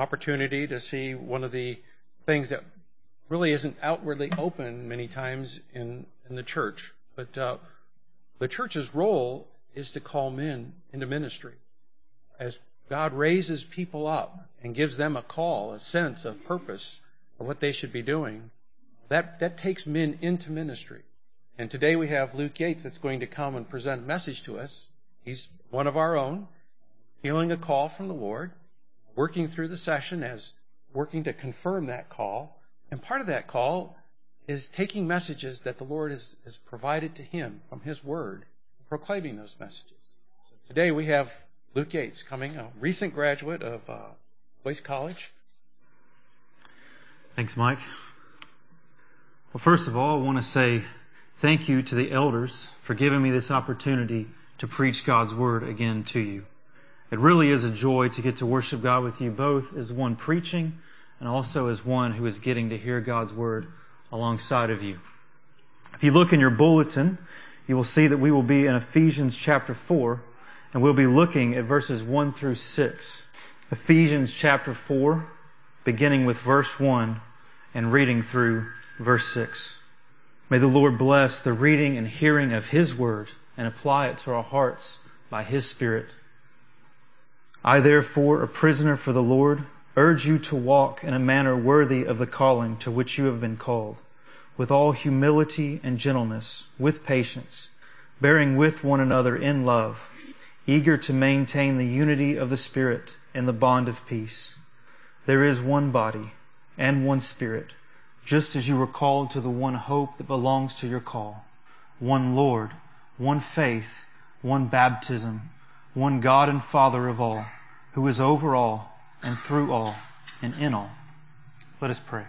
opportunity to see one of the things that really isn't outwardly open many times in the church. But the church's role is to call men into ministry. As God raises people up and gives them a call, a sense of purpose of what they should be doing, that takes men into ministry. And today we have Luke Yates that's going to come and present a message to us. He's one of our own, feeling a call from the Lord, working through the session as working to confirm that call. And part of that call is taking messages that the Lord has provided to him from His Word, proclaiming those messages. So today we have Luke Yates coming, a recent graduate of Boyce College. Thanks, Mike. Well, first of all, I want to say thank you to the elders for giving me this opportunity to preach God's Word again to you. It really is a joy to get to worship God with you, both as one preaching and also as one who is getting to hear God's Word alongside of you. If you look in your bulletin, you will see that we will be in Ephesians chapter 4, and we'll be looking at verses 1 through 6. Ephesians chapter 4, beginning with verse 1 and reading through verse 6. May the Lord bless the reading and hearing of His Word and apply it to our hearts by His Spirit. I, therefore, a prisoner for the Lord, urge you to walk in a manner worthy of the calling to which you have been called, with all humility and gentleness, with patience, bearing with one another in love, eager to maintain the unity of the Spirit in the bond of peace. There is one body and one Spirit, just as you were called to the one hope that belongs to your call, one Lord, one faith, one baptism, one God and Father of all, who is over all and through all and in all. Let us pray.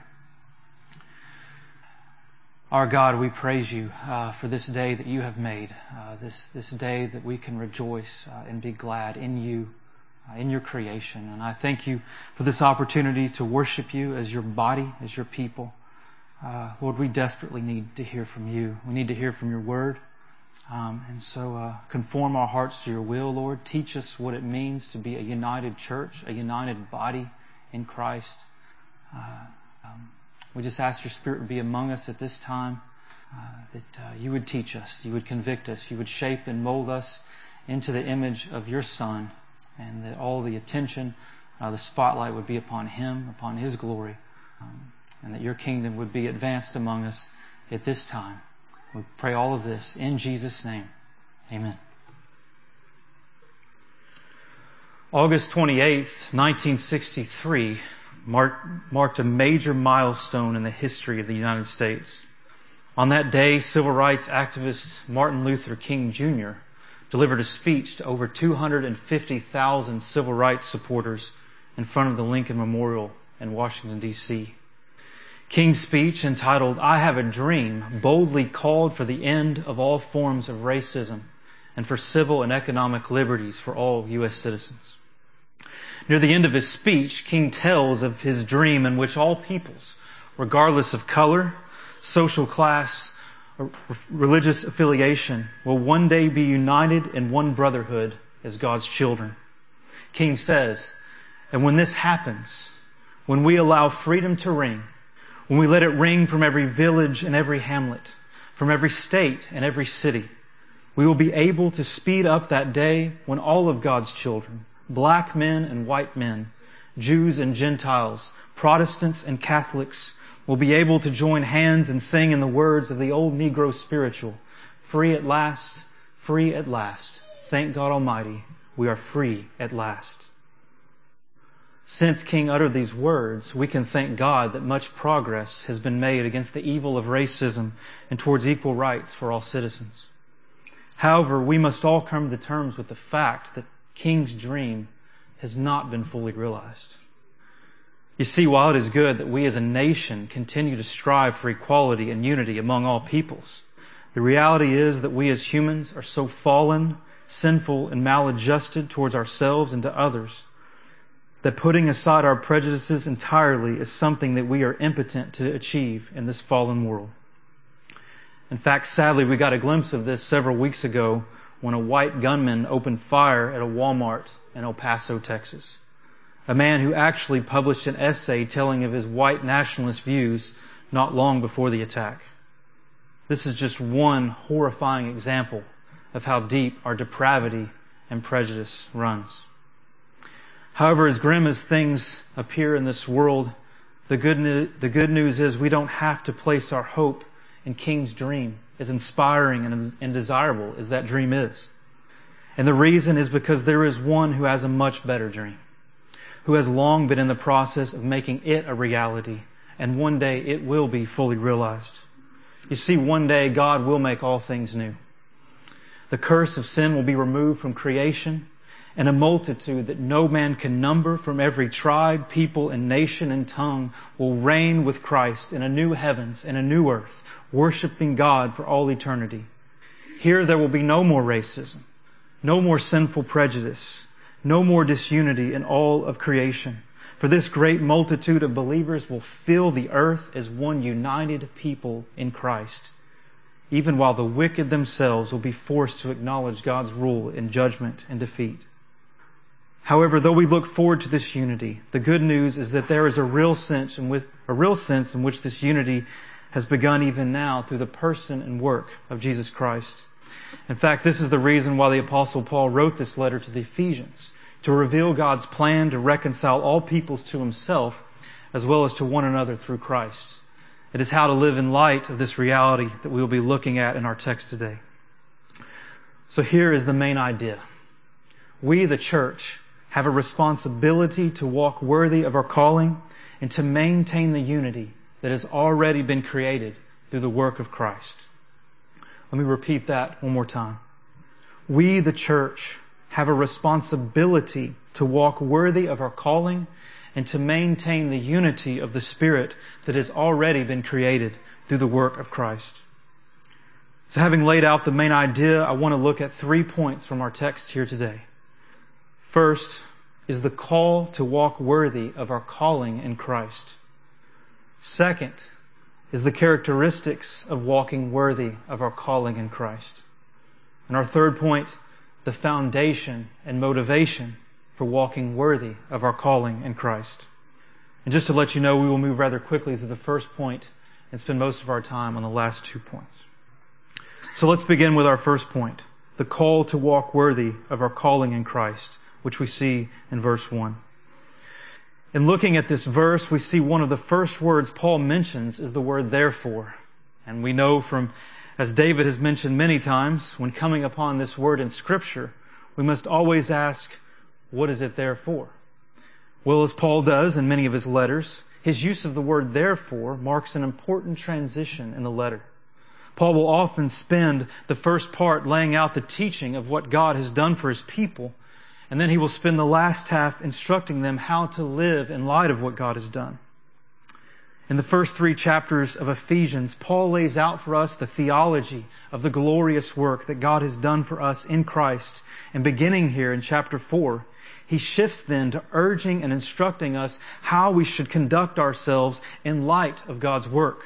Our God, we praise you for this day that you have made, this day that we can rejoice and be glad in you, in your creation. And I thank you for this opportunity to worship you as your body, as your people. Lord, we desperately need to hear from you. We need to hear from your word. And so conform our hearts to your will, Lord. Teach us what it means to be a united church, a united body in Christ. We just ask your Spirit to be among us at this time, that you would teach us, you would convict us, you would shape and mold us into the image of your Son, and that all the attention, the spotlight would be upon Him, upon His glory, and that your kingdom would be advanced among us at this time. We pray all of this in Jesus' name. Amen. August 28th, 1963 marked a major milestone in the history of the United States. On that day, civil rights activist Martin Luther King Jr. delivered a speech to over 250,000 civil rights supporters in front of the Lincoln Memorial in Washington, D.C. King's speech, entitled "I Have a Dream," boldly called for the end of all forms of racism and for civil and economic liberties for all U.S. citizens. Near the end of his speech, King tells of his dream in which all peoples, regardless of color, social class, or religious affiliation, will one day be united in one brotherhood as God's children. King says, and when this happens, when we allow freedom to ring, when we let it ring from every village and every hamlet, from every state and every city, we will be able to speed up that day when all of God's children, black men and white men, Jews and Gentiles, Protestants and Catholics, will be able to join hands and sing in the words of the old Negro spiritual, free at last, thank God Almighty, we are free at last. Since King uttered these words, we can thank God that much progress has been made against the evil of racism and towards equal rights for all citizens. However, we must all come to terms with the fact that King's dream has not been fully realized. You see, while it is good that we as a nation continue to strive for equality and unity among all peoples, the reality is that we as humans are so fallen, sinful, and maladjusted towards ourselves and to others that putting aside our prejudices entirely is something that we are impotent to achieve in this fallen world. In fact, sadly, we got a glimpse of this several weeks ago when a white gunman opened fire at a Walmart in El Paso, Texas. a man who actually published an essay telling of his white nationalist views not long before the attack. This is just one horrifying example of how deep our depravity and prejudice runs. However, as grim as things appear in this world, the good news is we don't have to place our hope in King's dream, as inspiring and desirable as that dream is. And the reason is because there is one who has a much better dream, who has long been in the process of making it a reality, and one day it will be fully realized. You see, one day God will make all things new. The curse of sin will be removed from creation, and a multitude that no man can number from every tribe, people, and nation and tongue will reign with Christ in a new heavens and a new earth, worshiping God for all eternity. Here there will be no more racism, no more sinful prejudice, no more disunity in all of creation. For this great multitude of believers will fill the earth as one united people in Christ, even while the wicked themselves will be forced to acknowledge God's rule in judgment and defeat. However, though we look forward to this unity, the good news is that there is a real sense in which this unity has begun even now through the person and work of Jesus Christ. In fact, this is the reason why the Apostle Paul wrote this letter to the Ephesians, to reveal God's plan to reconcile all peoples to Himself, as well as to one another through Christ. It is how to live in light of this reality that we will be looking at in our text today. So here is the main idea. We, the church, have a responsibility to walk worthy of our calling and to maintain the unity that has already been created through the work of Christ. Let me repeat that one more time. We, the church, have a responsibility to walk worthy of our calling and to maintain the unity of the Spirit that has already been created through the work of Christ. So having laid out the main idea, I want to look at 3 points from our text here today. First is the call to walk worthy of our calling in Christ. Second is the characteristics of walking worthy of our calling in Christ. And our third point, the foundation and motivation for walking worthy of our calling in Christ. And just to let you know, we will move rather quickly through the first point and spend most of our time on the last 2 points. So let's begin with our first point, the call to walk worthy of our calling in Christ, which we see in verse 1. In looking at this verse, we see one of the first words Paul mentions is the word therefore. And we know from, as David has mentioned many times, when coming upon this word in Scripture, we must always ask, what is it there for? Well, as Paul does in many of his letters, his use of the word therefore marks an important transition in the letter. Paul will often spend the first part laying out the teaching of what God has done for His people, and then he will spend the last half instructing them how to live in light of what God has done. In the first 3 chapters of Ephesians, Paul lays out for us the theology of the glorious work that God has done for us in Christ. And beginning here in chapter 4, he shifts then to urging and instructing us how we should conduct ourselves in light of God's work.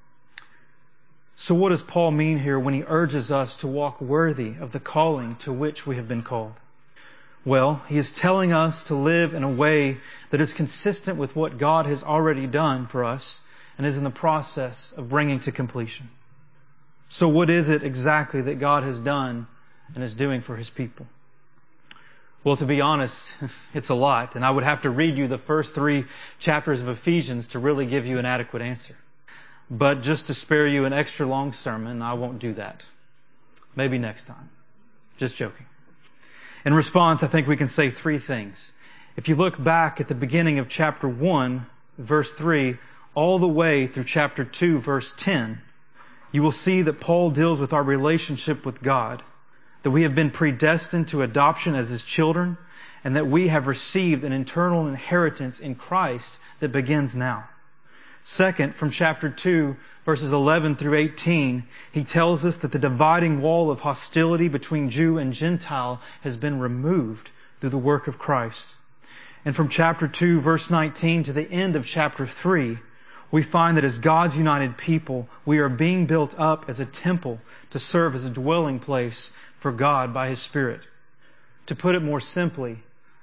So what does Paul mean here when he urges us to walk worthy of the calling to which we have been called? Well, he is telling us to live in a way that is consistent with what God has already done for us and is in the process of bringing to completion. So what is it exactly that God has done and is doing for His people? Well, to be honest, it's a lot, and I would have to read you the first 3 chapters of Ephesians to really give you an adequate answer. But just to spare you an extra long sermon, I won't do that. Maybe next time. Just joking. In response, I think we can say 3 things. If you look back at the beginning of chapter 1, verse 3, all the way through chapter 2, verse 10, you will see that Paul deals with our relationship with God, that we have been predestined to adoption as His children, and that we have received an eternal inheritance in Christ that begins now. Second, from chapter 2, verses 11 through 18, he tells us that the dividing wall of hostility between Jew and Gentile has been removed through the work of Christ. And from chapter 2, verse 19 to the end of chapter 3, we find that as God's united people, we are being built up as a temple to serve as a dwelling place for God by His Spirit. To put it more simply,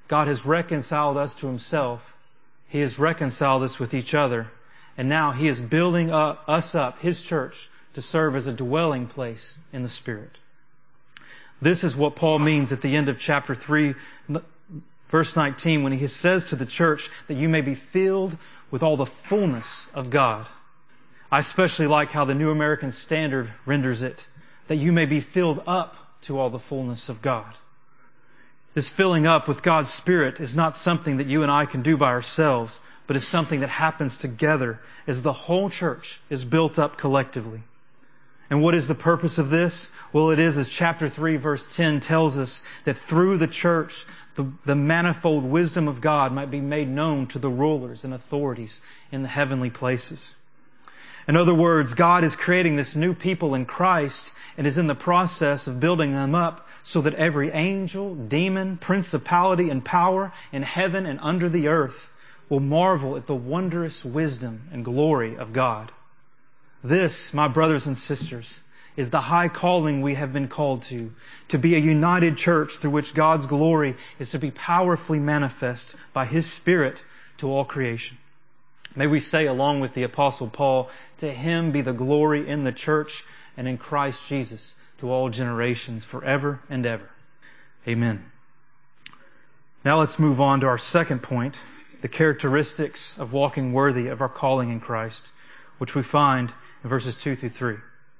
God has reconciled us to Himself. He has reconciled us with each other. And now He is building us up, His church, to serve as a dwelling place in the Spirit. This is what Paul means at the end of chapter 3, verse 19, when he says to the church that you may be filled with all the fullness of God. I especially like how the New American Standard renders it, that you may be filled up to all the fullness of God. This filling up with God's Spirit is not something that you and I can do by ourselves, but is something that happens together as the whole church is built up collectively. And what is the purpose of this? Well, it is, as chapter 3, verse 10 tells us, that through the church, the manifold wisdom of God might be made known to the rulers and authorities in the heavenly places. In other words, God is creating this new people in Christ and is in the process of building them up so that every angel, demon, principality, and power in heaven and under the earth will marvel at the wondrous wisdom and glory of God. This, my brothers and sisters, is the high calling we have been called to be a united church through which God's glory is to be powerfully manifest by His Spirit to all creation. May we say, along with the Apostle Paul, to Him be the glory in the church and in Christ Jesus to all generations forever and ever. Amen. Now let's move on to our second point, the characteristics of walking worthy of our calling in Christ, which we find in verses 2 through 3.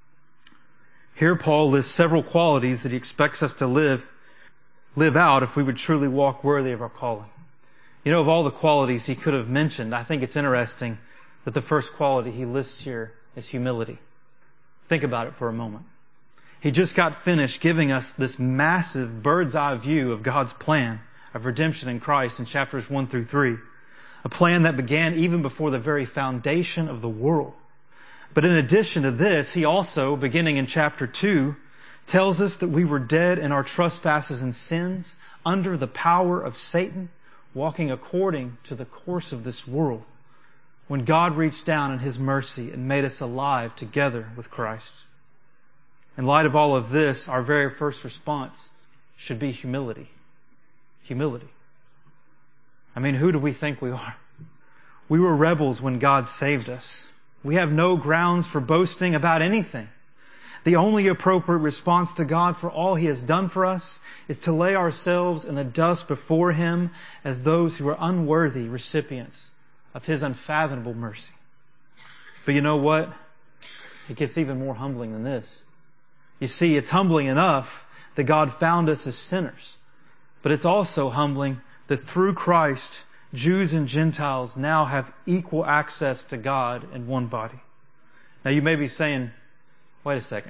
Here Paul lists several qualities that he expects us to live out if we would truly walk worthy of our calling. You know, of all the qualities he could have mentioned, I think it's interesting that the first quality he lists here is humility. Think about it for a moment. He just got finished giving us this massive bird's eye view of God's plan of redemption in Christ in chapters 1 through 3. A plan that began even before the very foundation of the world. But in addition to this, he also, beginning in chapter 2, tells us that we were dead in our trespasses and sins under the power of Satan, walking according to the course of this world, when God reached down in His mercy and made us alive together with Christ. In light of all of this, our very first response should be humility. Humility. I mean, who do we think we are? We were rebels when God saved us. We have no grounds for boasting about anything. The only appropriate response to God for all He has done for us is to lay ourselves in the dust before Him as those who are unworthy recipients of His unfathomable mercy. But you know what? It gets even more humbling than this. You see, it's humbling enough that God found us as sinners. But it's also humbling that through Christ, Jews and Gentiles now have equal access to God in one body. Now you may be saying, wait a second.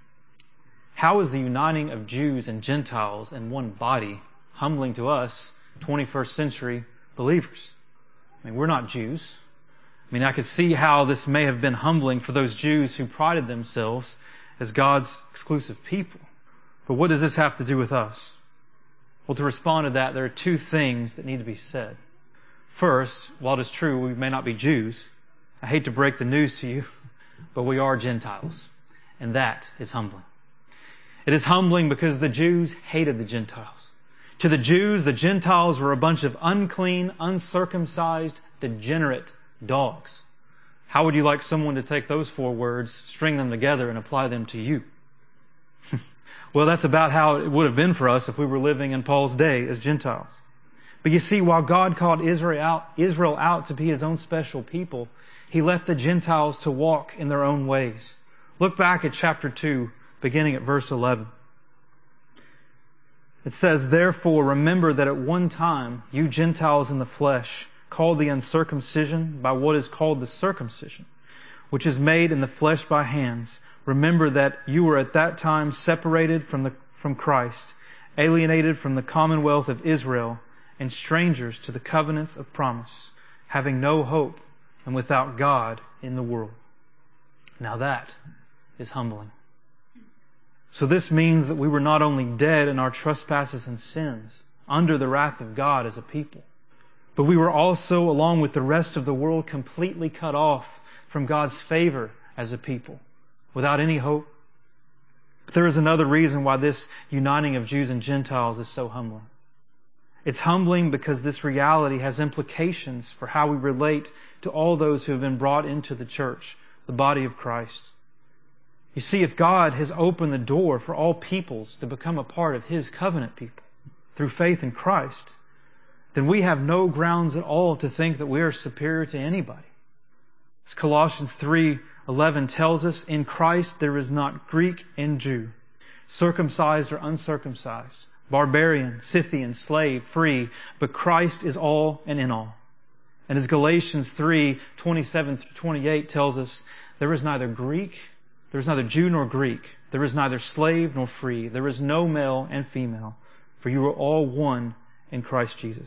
How is the uniting of Jews and Gentiles in one body humbling to us, 21st century believers? I mean, we're not Jews. I mean, I could see how this may have been humbling for those Jews who prided themselves as God's exclusive people. But what does this have to do with us? Well, to respond to that, there are two things that need to be said. First, while it is true we may not be Jews, I hate to break the news to you, but we are Gentiles. And that is humbling. It is humbling because the Jews hated the Gentiles. To the Jews, the Gentiles were a bunch of unclean, uncircumcised, degenerate dogs. How would you like someone to take those four words, string them together, and apply them to you? Well, that's about how it would have been for us if we were living in Paul's day as Gentiles. But you see, while God called Israel out to be His own special people, He left the Gentiles to walk in their own ways. Look back at chapter 2, beginning at verse 11. It says, "Therefore remember that at one time you Gentiles in the flesh, called the uncircumcision by what is called the circumcision, which is made in the flesh by hands. Remember that you were at that time separated from Christ, alienated from the commonwealth of Israel, and strangers to the covenants of promise, having no hope and without God in the world." Now that is humbling. So this means that we were not only dead in our trespasses and sins, under the wrath of God as a people, but we were also, along with the rest of the world, completely cut off from God's favor as a people, without any hope. But there is another reason why this uniting of Jews and Gentiles is so humbling. It's humbling because this reality has implications for how we relate to all those who have been brought into the church, the body of Christ. You see, if God has opened the door for all peoples to become a part of His covenant people through faith in Christ, then we have no grounds at all to think that we are superior to anybody. As Colossians 3:11 tells us, in Christ there is not Greek and Jew, circumcised or uncircumcised, barbarian, Scythian, slave, free, but Christ is all and in all. And as Galatians 3:27-28 tells us, there is neither Jew nor Greek, there is neither slave nor free, there is no male and female, for you are all one in Christ Jesus.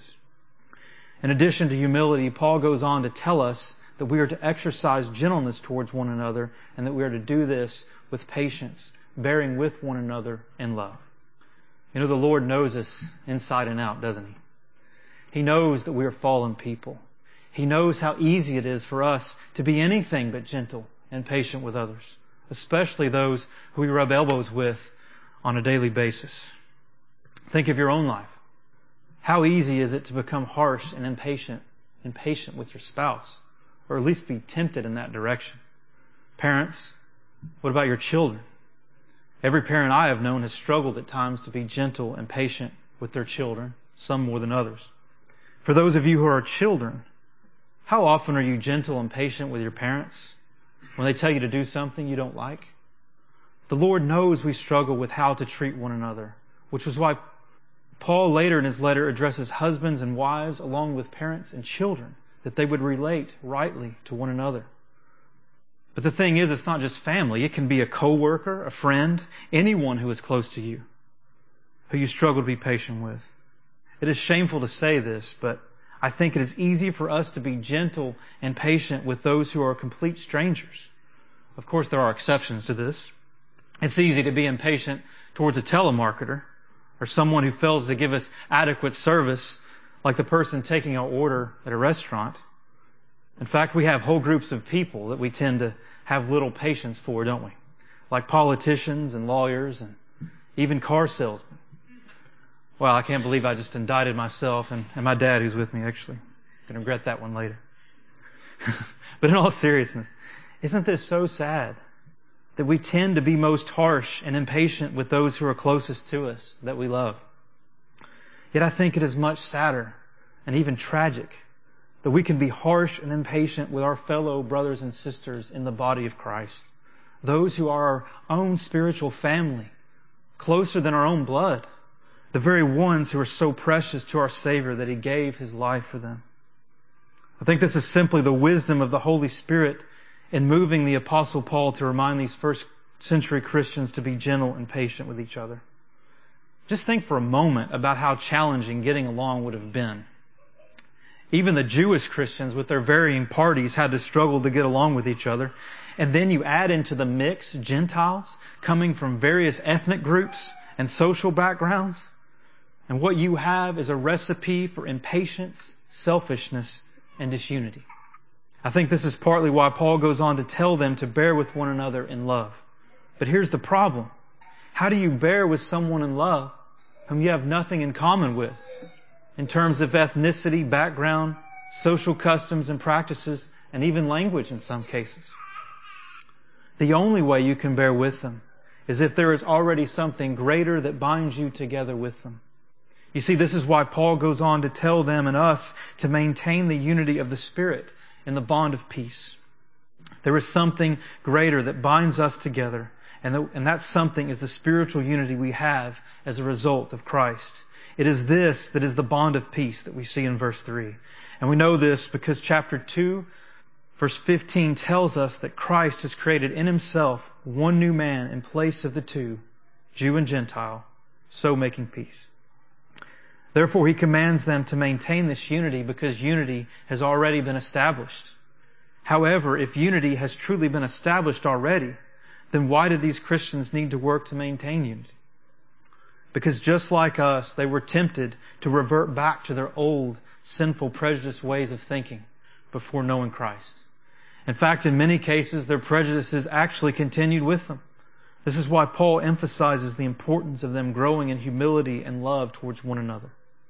In addition to humility, Paul goes on to tell us that we are to exercise gentleness towards one another and that we are to do this with patience, bearing with one another in love. You know, the Lord knows us inside and out, doesn't He? He knows that we are fallen people. He knows how easy it is for us to be anything but gentle and patient with others, especially those who we rub elbows with on a daily basis. Think of your own life. How easy is it to become harsh and impatient with your spouse, or at least be tempted in that direction? Parents, what about your children? Every parent I have known has struggled at times to be gentle and patient with their children, some more than others. For those of you who are children, how often are you gentle and patient with your parents when they tell you to do something you don't like? The Lord knows we struggle with how to treat one another, which is why Paul later in his letter addresses husbands and wives along with parents and children, that they would relate rightly to one another. But the thing is, it's not just family. It can be a coworker, a friend, anyone who is close to you, who you struggle to be patient with. It is shameful to say this, but I think it is easy for us to be gentle and patient with those who are complete strangers. Of course, there are exceptions to this. It's easy to be impatient towards a telemarketer or someone who fails to give us adequate service, like the person taking our order at a restaurant. In fact, we have whole groups of people that we tend to have little patience for, don't we? Like politicians and lawyers and even car salesmen. Well, I can't believe I just indicted myself and my dad who's with me, actually. I'm going to regret that one later. But in all seriousness, isn't this so sad that we tend to be most harsh and impatient with those who are closest to us that we love? Yet I think it is much sadder and even tragic that we can be harsh and impatient with our fellow brothers and sisters in the body of Christ, those who are our own spiritual family, closer than our own blood, the very ones who are so precious to our Savior that He gave His life for them. I think this is simply the wisdom of the Holy Spirit in moving the Apostle Paul to remind these first century Christians to be gentle and patient with each other. Just think for a moment about how challenging getting along would have been. Even the Jewish Christians with their varying parties had to struggle to get along with each other. And then you add into the mix Gentiles coming from various ethnic groups and social backgrounds. And what you have is a recipe for impatience, selfishness, and disunity. I think this is partly why Paul goes on to tell them to bear with one another in love. But here's the problem. How do you bear with someone in love whom you have nothing in common with in terms of ethnicity, background, social customs and practices, and even language in some cases? The only way you can bear with them is if there is already something greater that binds you together with them. You see, this is why Paul goes on to tell them and us to maintain the unity of the Spirit in the bond of peace. There is something greater that binds us together, and that something is the spiritual unity we have as a result of Christ. It is this that is the bond of peace that we see in verse 3. And we know this because chapter 2, verse 15 tells us that Christ has created in Himself one new man in place of the two, Jew and Gentile, so making peace. Therefore, He commands them to maintain this unity because unity has already been established. However, if unity has truly been established already, then why did these Christians need to work to maintain unity? Because just like us, they were tempted to revert back to their old, sinful, prejudiced ways of thinking before knowing Christ. In fact, in many cases, their prejudices actually continued with them. This is why Paul emphasizes the importance of them growing in humility and love towards one another.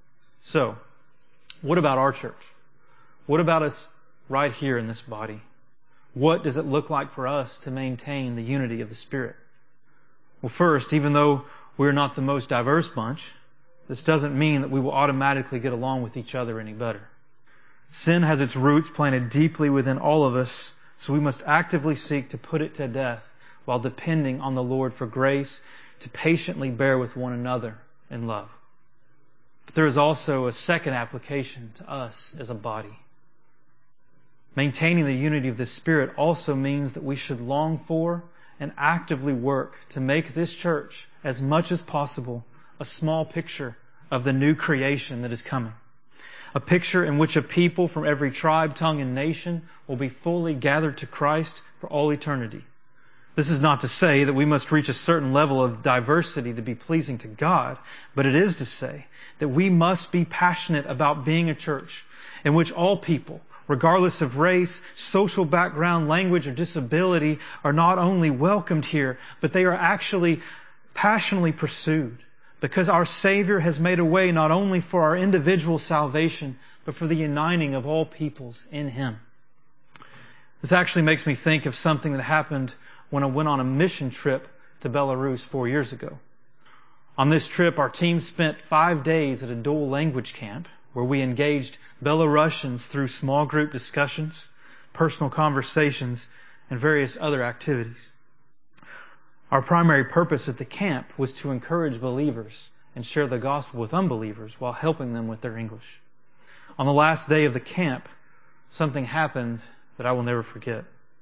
So, what about our church? What about us right here in this body? What does it look like for us to maintain the unity of the Spirit? Well, first, even though we're not the most diverse bunch, this doesn't mean that we will automatically get along with each other any better. Sin has its roots planted deeply within all of us, so we must actively seek to put it to death while depending on the Lord for grace to patiently bear with one another in love. But there is also a second application to us as a body. Maintaining the unity of the Spirit also means that we should long for and actively work to make this church, as much as possible, a small picture of the new creation that is coming. A picture in which a people from every tribe, tongue, and nation will be fully gathered to Christ for all eternity. This is not to say that we must reach a certain level of diversity to be pleasing to God, but it is to say that we must be passionate about being a church in which all people, regardless of race, social background, language, or disability, are not only welcomed here, but they are actually passionately pursued, because our Savior has made a way not only for our individual salvation, but for the uniting of all peoples in Him. This actually makes me think of something that happened when I went on a mission trip to Belarus 4 years ago. On this trip, our team spent 5 days at a dual language camp where we engaged Belarusians through small group discussions, personal conversations, and various other activities. Our primary purpose at the camp was to encourage believers and share the gospel with unbelievers while helping them with their English. On the last day of the camp, something happened that I will never forget.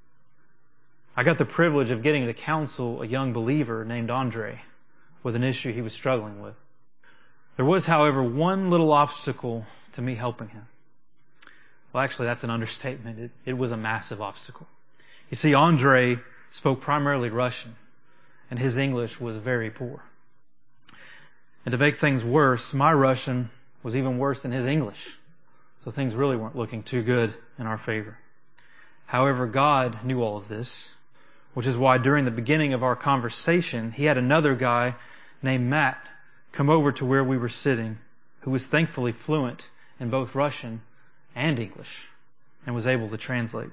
I got the privilege of getting to counsel a young believer named Andre with an issue he was struggling with. There was, however, one little obstacle to me helping him. Well, actually, that's an understatement. It was a massive obstacle. You see, Andre spoke primarily Russian, and his English was very poor. And to make things worse, my Russian was even worse than his English. So things really weren't looking too good in our favor. However, God knew all of this, which is why during the beginning of our conversation, He had another guy named Matt come over to where we were sitting, who was thankfully fluent in both Russian and English and was able to translate.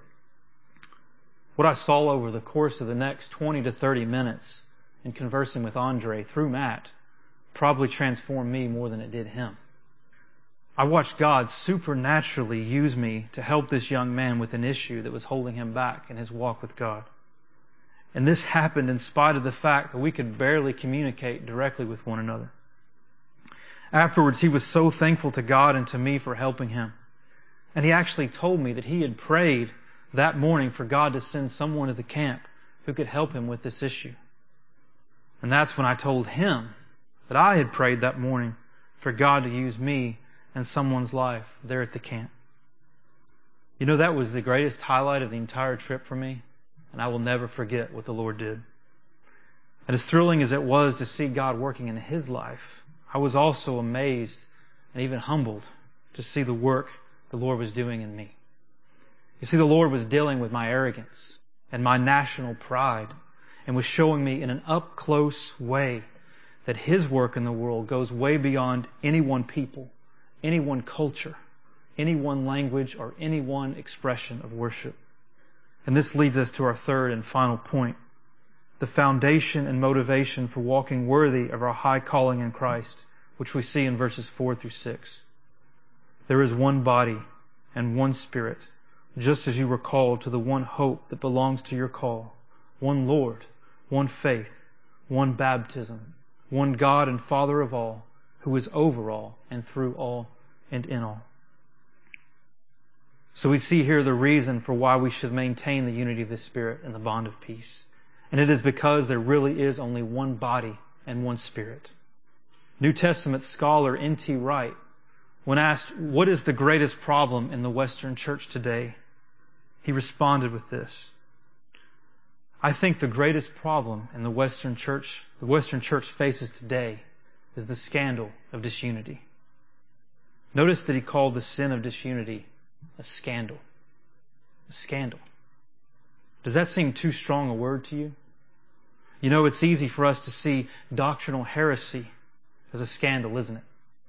What I saw over the course of the next 20 to 30 minutes in conversing with Andre through Matt probably transformed me more than it did him. I watched God supernaturally use me to help this young man with an issue that was holding him back in his walk with God. And this happened in spite of the fact that we could barely communicate directly with one another. Afterwards, he was so thankful to God and to me for helping him. And he actually told me that he had prayed that morning for God to send someone to the camp who could help him with this issue. And that's when I told him that I had prayed that morning for God to use me in someone's life there at the camp. You know, that was the greatest highlight of the entire trip for me, and I will never forget what the Lord did. And as thrilling as it was to see God working in his life, I was also amazed and even humbled to see the work the Lord was doing in me. You see, the Lord was dealing with my arrogance and my national pride and was showing me in an up-close way that His work in the world goes way beyond any one people, any one culture, any one language, or any one expression of worship. And this leads us to our third and final point, the foundation and motivation for walking worthy of our high calling in Christ, which we see in verses 4 through 6. There is one body and one Spirit, just as you were called to the one hope that belongs to your call, one Lord, one faith, one baptism, one God and Father of all, who is over all and through all and in all. So we see here the reason for why we should maintain the unity of the Spirit and the bond of peace. And it is because there really is only one body and one Spirit. New Testament scholar N.T. Wright, when asked, what is the greatest problem in the Western church today? He responded with this: I think the greatest problem in the Western church faces today is the scandal of disunity. Notice that he called the sin of disunity a scandal. A scandal. Does that seem too strong a word to you? You know, it's easy for us to see doctrinal heresy as a scandal, isn't it?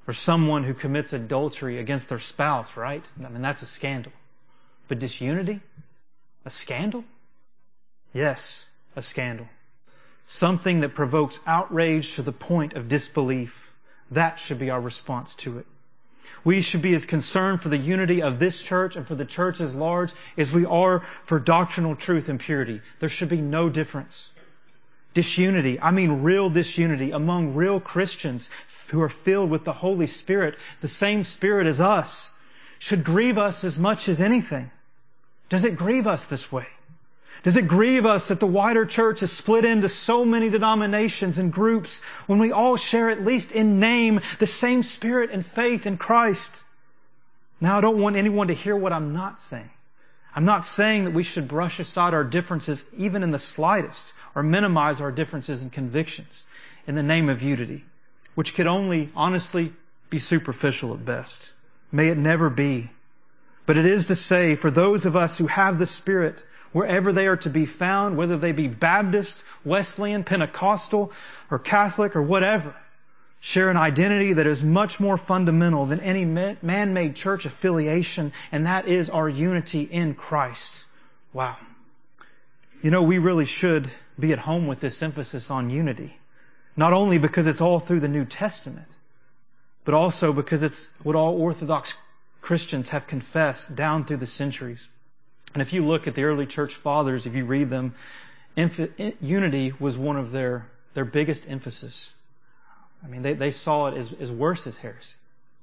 Or someone who commits adultery against their spouse, right? I mean, that's a scandal. But disunity? A scandal? Yes, a scandal. Something that provokes outrage to the point of disbelief. That should be our response to it. We should be as concerned for the unity of this church and for the church as large as we are for doctrinal truth and purity. There should be no difference. Disunity, I mean real disunity among real Christians who are filled with the Holy Spirit, the same Spirit as us, should grieve us as much as anything. Does it grieve us this way? Does it grieve us that the wider church is split into so many denominations and groups when we all share, at least in name, the same Spirit and faith in Christ? Now, I don't want anyone to hear what I'm not saying. I'm not saying that we should brush aside our differences even in the slightest or minimize our differences and convictions in the name of unity, which could only honestly be superficial at best. May it never be. But it is to say, for those of us who have the Spirit, wherever they are to be found, whether they be Baptist, Wesleyan, Pentecostal, or Catholic, or whatever, share an identity that is much more fundamental than any man-made church affiliation, and that is our unity in Christ. Wow. You know, we really should be at home with this emphasis on unity. Not only because it's all through the New Testament, but also because it's what all Orthodox Christians have confessed down through the centuries. And if you look at the early church fathers, if you read them, unity was one of their biggest emphasis. I mean, they saw it as worse as heresy.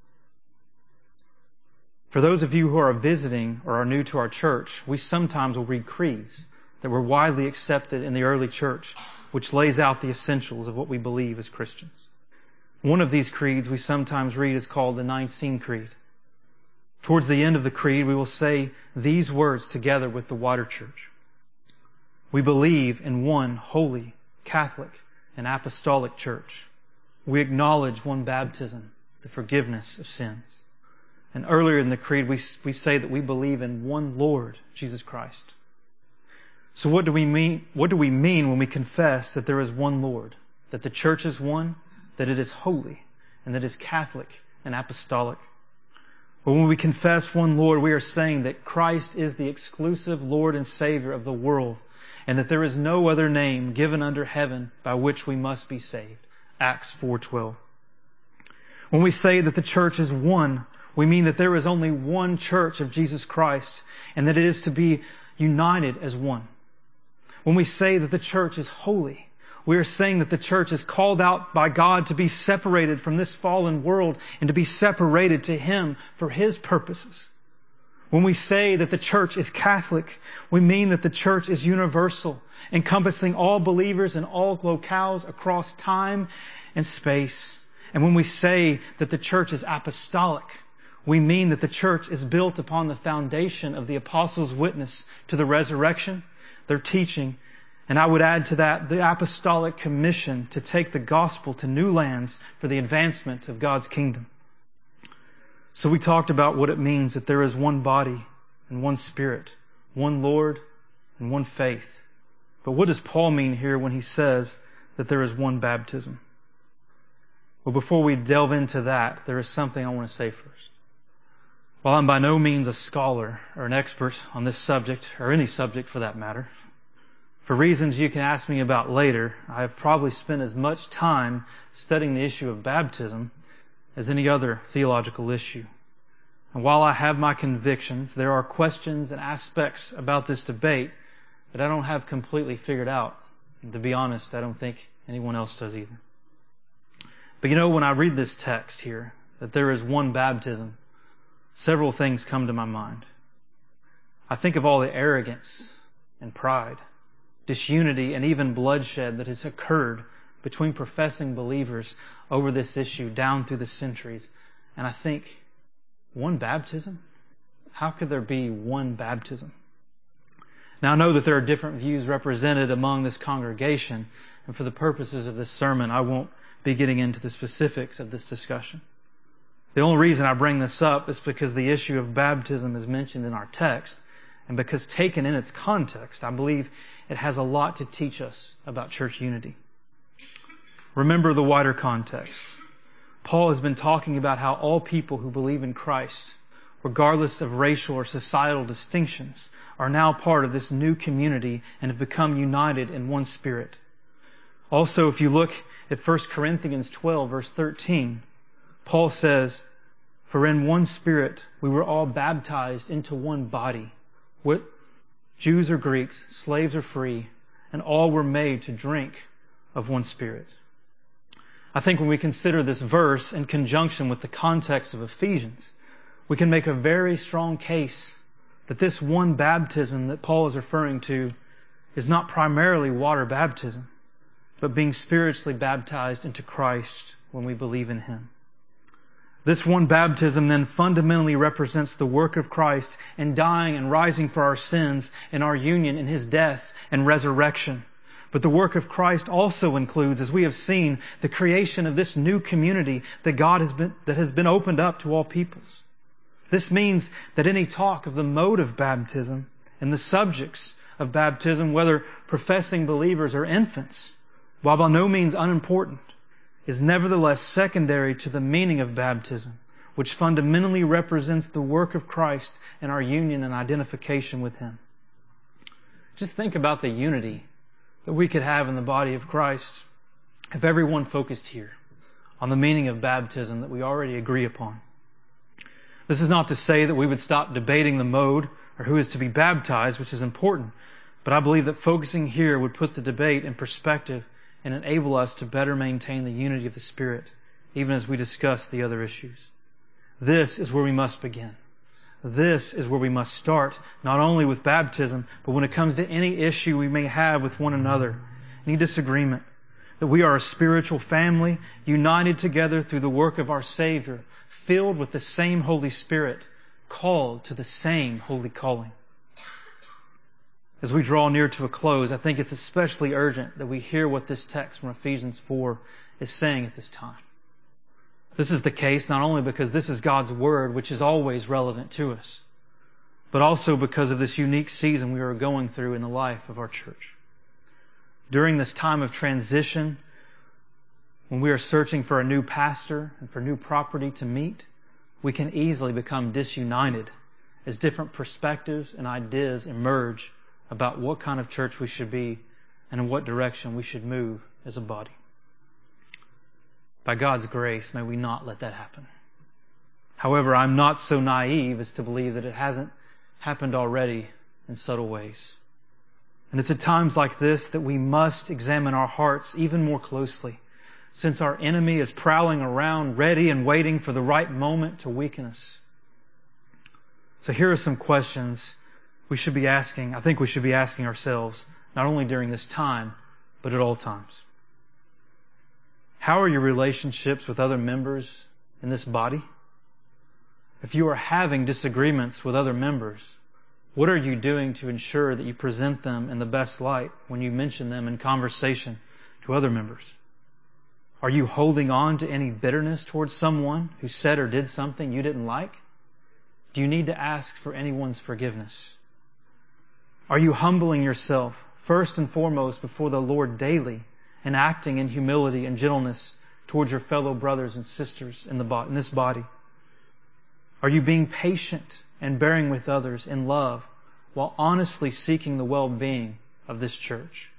For those of you who are visiting or are new to our church, we sometimes will read creeds that were widely accepted in the early church, which lays out the essentials of what we believe as Christians. One of these creeds we sometimes read is called the Nicene Creed. Towards the end of the creed, we will say these words together with the wider church. We believe in one holy, Catholic, and apostolic church. We acknowledge one baptism, the forgiveness of sins. And earlier in the creed, we say that we believe in one Lord, Jesus Christ. So what do we mean? What do we mean when we confess that there is one Lord, that the church is one, that it is holy, and that it is Catholic and apostolic? But when we confess one Lord, we are saying that Christ is the exclusive Lord and Savior of the world, and that there is no other name given under heaven by which we must be saved. Acts 4:12. When we say that the church is one, we mean that there is only one church of Jesus Christ, and that it is to be united as one. When we say that the church is holy, we are saying that the church is called out by God to be separated from this fallen world and to be separated to Him for His purposes. When we say that the church is Catholic, we mean that the church is universal, encompassing all believers in all locales across time and space. And when we say that the church is apostolic, we mean that the church is built upon the foundation of the apostles' witness to the resurrection, their teaching, and I would add to that the apostolic commission to take the gospel to new lands for the advancement of God's kingdom. So we talked about what it means that there is one body and one Spirit, one Lord and one faith. But what does Paul mean here when he says that there is one baptism? Well, before we delve into that, there is something I want to say first. While I'm by no means a scholar or an expert on this subject, or any subject for that matter, for reasons you can ask me about later, I have probably spent as much time studying the issue of baptism as any other theological issue. And while I have my convictions, there are questions and aspects about this debate that I don't have completely figured out. And to be honest, I don't think anyone else does either. But you know, when I read this text here, that there is one baptism, several things come to my mind. I think of all the arrogance and pride, disunity, and even bloodshed that has occurred between professing believers over this issue down through the centuries. And I think, one baptism? How could there be one baptism? Now I know that there are different views represented among this congregation, and for the purposes of this sermon, I won't be getting into the specifics of this discussion. The only reason I bring this up is because the issue of baptism is mentioned in our text, and because taken in its context, I believe it has a lot to teach us about church unity. Remember the wider context. Paul has been talking about how all people who believe in Christ, regardless of racial or societal distinctions, are now part of this new community and have become united in one spirit. Also, if you look at 1 Corinthians 12, verse 13, Paul says, "For in one spirit we were all baptized into one body. What Jews or Greeks, slaves or free, and all were made to drink of one spirit." I think when we consider this verse in conjunction with the context of Ephesians, we can make a very strong case that this one baptism that Paul is referring to is not primarily water baptism, but being spiritually baptized into Christ when we believe in Him. This one baptism then fundamentally represents the work of Christ in dying and rising for our sins and our union in His death and resurrection. But the work of Christ also includes, as we have seen, the creation of this new community that has been opened up to all peoples. This means that any talk of the mode of baptism and the subjects of baptism, whether professing believers or infants, while by no means unimportant, is nevertheless secondary to the meaning of baptism, which fundamentally represents the work of Christ and our union and identification with Him. Just think about the unity that we could have in the body of Christ if everyone focused here on the meaning of baptism that we already agree upon. This is not to say that we would stop debating the mode or who is to be baptized, which is important, but I believe that focusing here would put the debate in perspective and enable us to better maintain the unity of the Spirit, even as we discuss the other issues. This is where we must begin. This is where we must start, not only with baptism, but when it comes to any issue we may have with one another, any disagreement, that we are a spiritual family, united together through the work of our Savior, filled with the same Holy Spirit, called to the same holy calling. As we draw near to a close, I think it's especially urgent that we hear what this text from Ephesians 4 is saying at this time. This is the case not only because this is God's Word, which is always relevant to us, but also because of this unique season we are going through in the life of our church. During this time of transition, when we are searching for a new pastor and for new property to meet, we can easily become disunited as different perspectives and ideas emerge about what kind of church we should be and in what direction we should move as a body. By God's grace, may we not let that happen. However, I'm not so naive as to believe that it hasn't happened already in subtle ways. And it's at times like this that we must examine our hearts even more closely, since our enemy is prowling around ready and waiting for the right moment to weaken us. So here are some questions we should be asking, I think we should be asking ourselves, not only during this time, but at all times. How are your relationships with other members in this body? If you are having disagreements with other members, what are you doing to ensure that you present them in the best light when you mention them in conversation to other members? Are you holding on to any bitterness towards someone who said or did something you didn't like? Do you need to ask for anyone's forgiveness? Are you humbling yourself first and foremost before the Lord daily and acting in humility and gentleness towards your fellow brothers and sisters in this body? Are you being patient and bearing with others in love while honestly seeking the well-being of this church?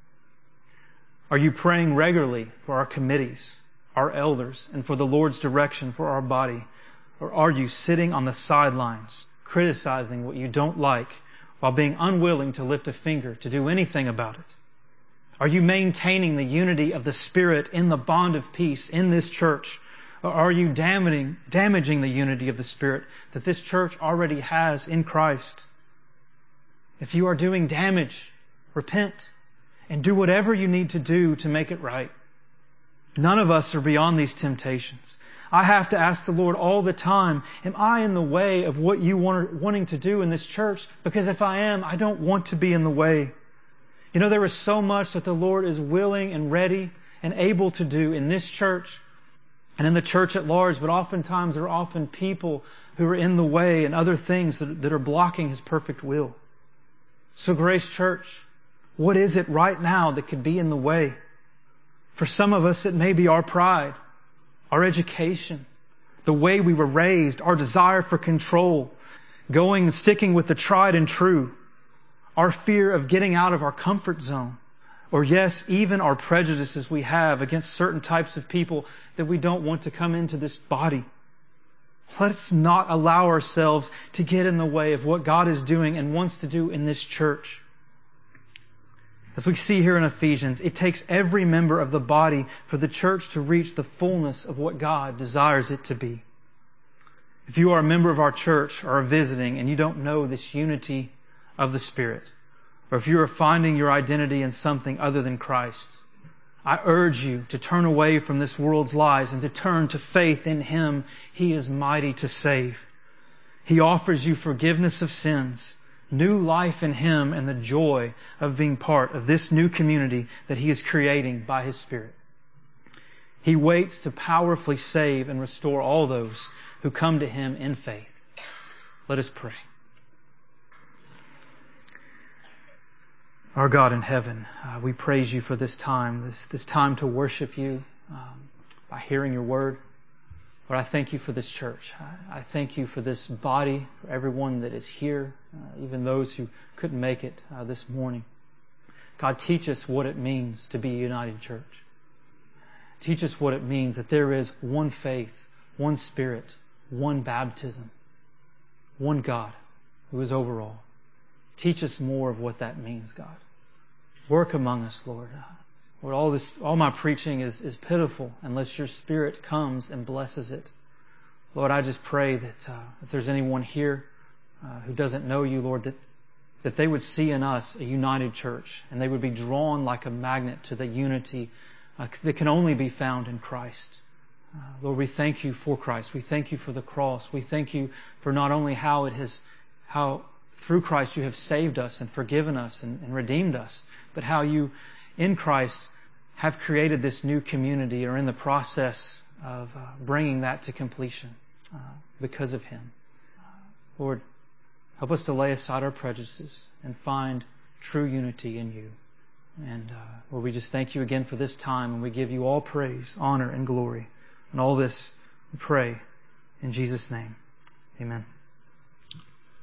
Are you praying regularly for our committees, our elders, and for the Lord's direction for our body? Or are you sitting on the sidelines, criticizing what you don't like while being unwilling to lift a finger to do anything about it? Are you maintaining the unity of the Spirit in the bond of peace in this church? Or are you damaging the unity of the Spirit that this church already has in Christ? If you are doing damage, repent and do whatever you need to do to make it right. None of us are beyond these temptations. I have to ask the Lord all the time, am I in the way of what you wanting to do in this church? Because if I am, I don't want to be in the way. You know, there is so much that the Lord is willing and ready and able to do in this church and in the church at large, but oftentimes there are often people who are in the way and other things that are blocking His perfect will. So Grace Church, what is it right now that could be in the way? For some of us, it may be our pride, our education, the way we were raised, our desire for control, going and sticking with the tried and true, our fear of getting out of our comfort zone, or yes, even our prejudices we have against certain types of people that we don't want to come into this body. Let's not allow ourselves to get in the way of what God is doing and wants to do in this church. As we see here in Ephesians, it takes every member of the body for the church to reach the fullness of what God desires it to be. If you are a member of our church or are visiting and you don't know this unity of the Spirit, or if you are finding your identity in something other than Christ, I urge you to turn away from this world's lies and to turn to faith in Him. He is mighty to save. He offers you forgiveness of sins, new life in Him, and the joy of being part of this new community that He is creating by His Spirit. He waits to powerfully save and restore all those who come to Him in faith. Let us pray. Our God in heaven, we praise You for this time, this time to worship You by hearing Your Word. Lord, I thank You for this church. I thank You for this body, for everyone that is here, even those who couldn't make it this morning. God, teach us what it means to be a united church. Teach us what it means that there is one faith, one Spirit, one baptism, one God who is over all. Teach us more of what that means, God. Work among us, Lord. Lord, all my preaching is pitiful unless Your Spirit comes and blesses it. Lord, I just pray that if there's anyone here who doesn't know You, Lord, that they would see in us a united church and they would be drawn like a magnet to the unity that can only be found in Christ. Lord, we thank You for Christ. We thank You for the cross. We thank You for not only how through Christ You have saved us and forgiven us and redeemed us, but how You, in Christ, have created this new community, or in the process of bringing that to completion because of Him. Lord, help us to lay aside our prejudices and find true unity in You. And Lord, we just thank You again for this time, and we give You all praise, honor, and glory. And all this we pray in Jesus' name. Amen.